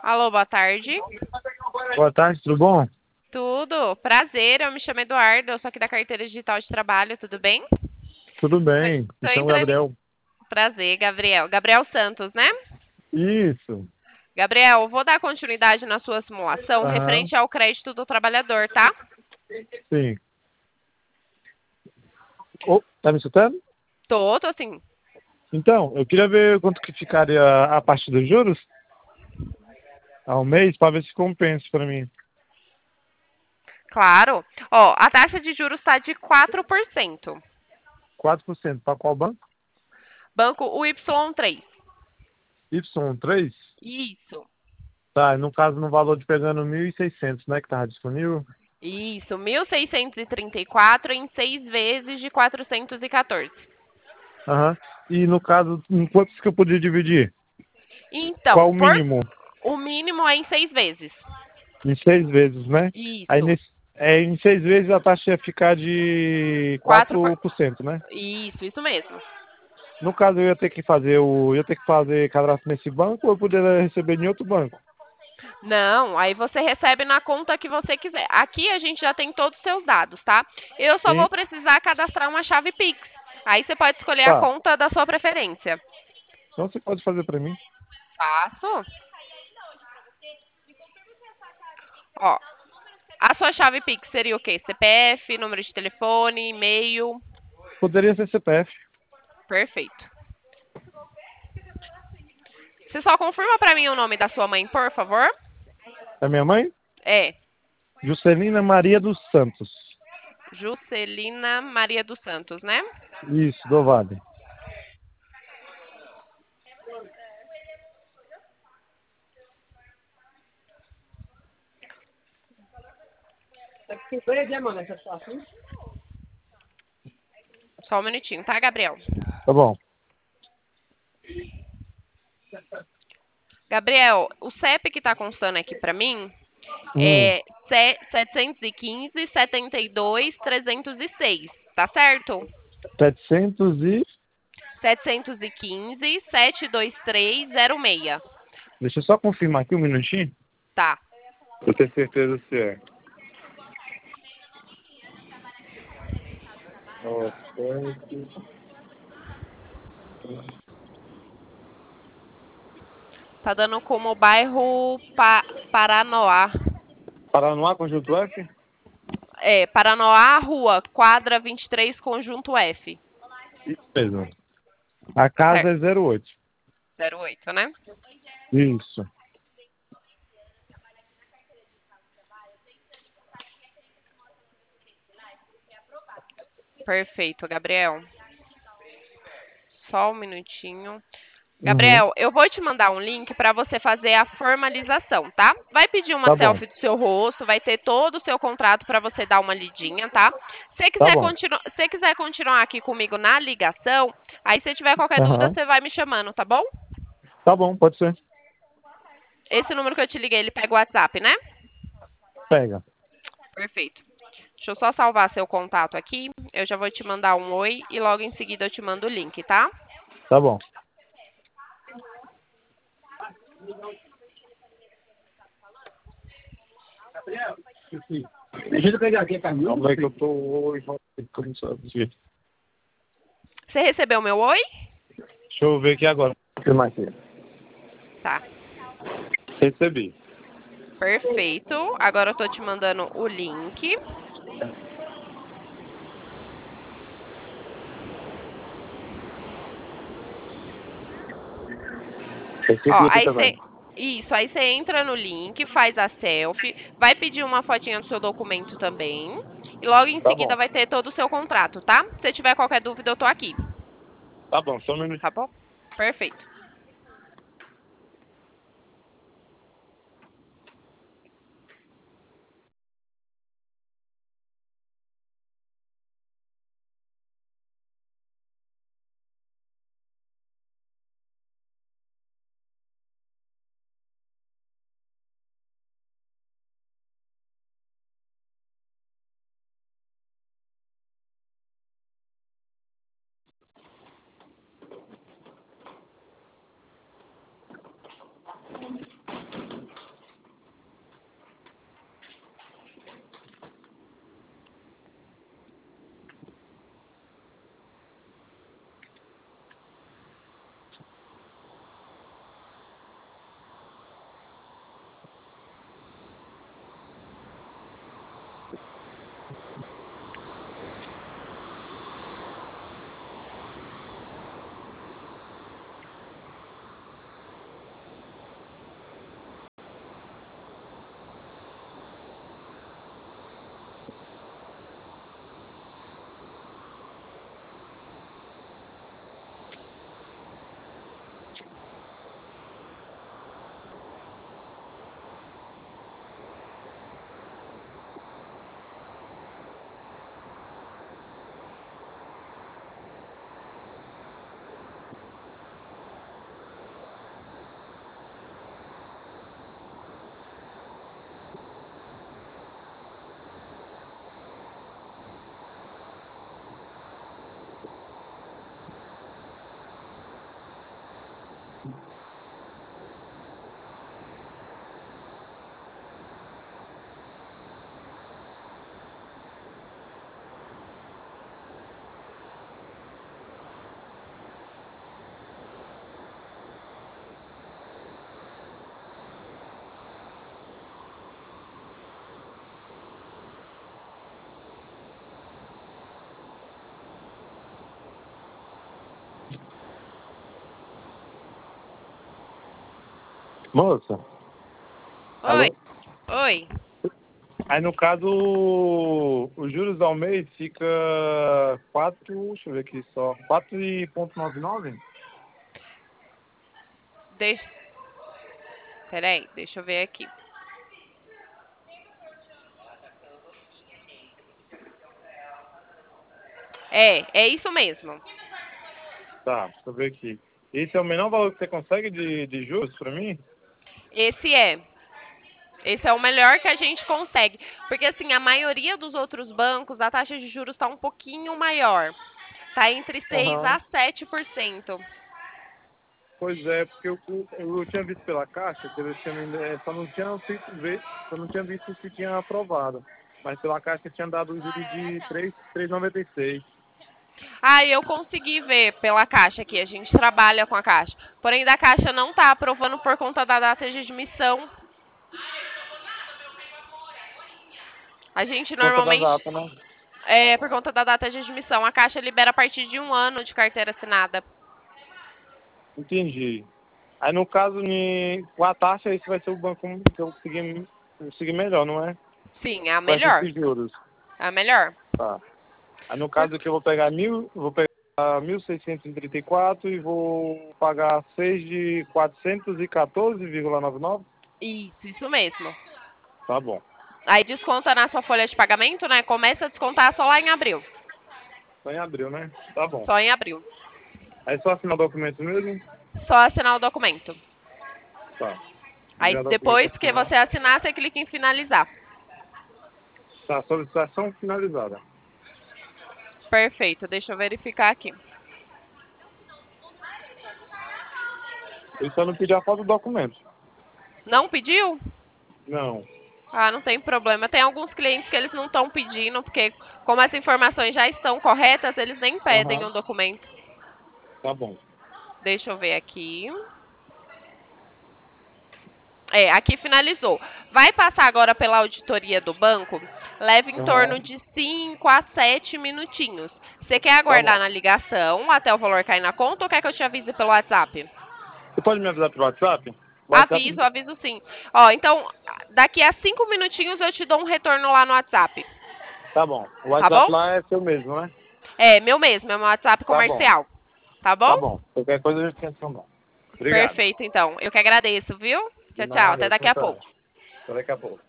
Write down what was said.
Alô, boa tarde. Boa tarde, tudo bom? Tudo? Prazer, eu me chamo Eduardo, eu sou aqui da Carteira Digital de Trabalho, tudo bem? Tudo Tô, bem. tô Me chamo entrando em... Gabriel. Prazer, Gabriel. Gabriel Santos, né? Isso. Gabriel, vou dar continuidade na sua simulação Aham, referente ao crédito do trabalhador, tá? sim. Oh, tá me escutando? Tô sim. Então, eu queria ver quanto que ficaria a parte dos juros ao mês para ver se compensa para mim. Claro. Ó, a taxa de juros está de 4%. 4% para qual banco? Banco UY3. Y3? Isso. Tá, no caso, no valor de pegando 1.600, né, que tava disponível. Isso, 1.634 em 6 vezes de 414. Aham. E no caso, em quantos que eu podia dividir? Qual Então, o mínimo? o mínimo é em 6 vezes. Em 6 vezes, né? Aí Isso. em 6 vezes a taxa ia ficar de 4 por... 4%, né? Isso mesmo. No caso, eu ia ter que fazer cadastro nesse banco ou eu poderia receber em outro banco? Não, aí você recebe na conta que você quiser. Aqui a gente já tem todos os seus dados, tá? Eu só Sim? vou precisar cadastrar uma chave Pix. Aí você pode escolher a Tá. conta da sua preferência. Então você pode fazer para mim. Faço. Ó, a sua chave Pix seria o quê? CPF, número de telefone, e-mail. Poderia ser CPF. Perfeito. Você só confirma pra mim o nome da sua mãe, por favor? É minha mãe? É, Juscelina Maria dos Santos. Juscelina Maria dos Santos, né? Isso, do Vale. Só um minutinho, tá, Gabriel? Tá bom. Gabriel, o CEP que tá constando aqui pra mim Hum, é 715 72 306, tá certo? 700 e... 715 723 06. Deixa eu só confirmar aqui um minutinho. Tá. Pra ter certeza se é. Ó, Tá dando como bairro Paranoá. Paranoá, Conjunto F? É, Paranoá, Rua, quadra 23, conjunto F. Isso mesmo. A casa Certo. é 08. 08, né? Isso. Perfeito, Gabriel. Só um minutinho. Uhum. Gabriel, eu vou te mandar um link para você fazer a formalização, tá? Vai pedir uma Tá bom. selfie do seu rosto, vai ter todo o seu contrato para você dar uma lidinha, tá? Tá bom. Se quiser continuar aqui comigo na ligação, aí se tiver qualquer dúvida, Aham. você vai me chamando, tá bom? Tá bom, pode ser. Esse número que eu te liguei, ele pega o WhatsApp, né? Pega. Perfeito. Deixa eu só salvar seu contato aqui. Eu já vou te mandar um oi e logo em seguida eu te mando o link, tá? Tá bom. Deixa eu pegar aqui, Camila. Calma aí que eu tô enrolando. Deixa Você recebeu meu oi? eu ver aqui agora. Confirmar aqui. Tá. Recebi. Perfeito. Agora eu tô te mandando o link. Ó, Recebi aqui também. aí você entra no link, faz a selfie, vai pedir uma fotinha do seu documento também, e logo em Tá seguida bom. vai ter todo o seu contrato, tá? Se tiver qualquer dúvida, eu tô aqui, Tá bom, só um minuto. tá bom? Perfeito. Moça, Oi, alô? oi. Aí no caso, os juros ao mês fica 4, deixa eu ver aqui só, 4,99? Deixa... Peraí, deixa eu ver aqui. É isso mesmo. Tá, deixa eu ver aqui. Esse é o menor valor que você consegue de juros para mim? Esse é. Esse é o melhor que a gente consegue. Porque, assim, a maioria dos outros bancos, a taxa de juros está um pouquinho maior. Está entre 6 Aham. a 7%. Pois é, porque eu tinha visto pela Caixa que eles tinham, só não tinha visto se tinha aprovado. Mas pela Caixa tinha dado um juro de 3,96. Ah, eu consegui ver pela Caixa aqui. A gente trabalha com a Caixa. Porém, da Caixa não está aprovando por conta da data de admissão. A gente Conta da normalmente, data, né? por conta da data de admissão, a Caixa libera a partir de 1 ano de carteira assinada. Entendi. Aí no caso, com a taxa, esse vai ser o banco que eu seguir melhor, não é? Sim, é a Com melhor. esses juros. É a melhor. Tá. Aí no Por- caso que eu vou pegar 1.634 e vou pagar 6 de 414,99. Isso mesmo. Tá bom. Aí desconta na sua folha de pagamento, né? Começa a descontar só lá em abril. Só em abril, né? Tá bom. Só em abril. Aí só assinar o documento mesmo? Só assinar o documento. Tá. Aí Já dá pra depois que assinar. você assinar, você clica em finalizar. Tá, solicitação finalizada. Perfeito. Deixa eu verificar aqui. Eu só não pedi a foto do documento. Não pediu? Não. Ah, não tem problema. Tem alguns clientes que eles não estão pedindo, porque como as informações já estão corretas, eles nem pedem Aham. o documento. Tá bom. Deixa eu ver aqui. Aqui finalizou. Vai passar agora pela auditoria do banco. Leva em torno Aham. de 5 a 7 minutinhos. Você quer Tá aguardar bom. na ligação até o valor cair na conta ou quer que eu te avise pelo WhatsApp? Você pode me avisar pelo WhatsApp? O WhatsApp. Aviso sim. Ó, então, daqui a 5 minutinhos eu te dou um retorno lá no WhatsApp. Tá bom. O Tá bom? WhatsApp lá é seu mesmo, né? É, meu mesmo, é meu WhatsApp Tá bom. comercial. Tá bom? Tá bom. Qualquer coisa a gente tem ação. Obrigado. Perfeito, então. Eu que agradeço, viu? De Tchau, tchau. Até nada, daqui a então. pouco. Até daqui a pouco.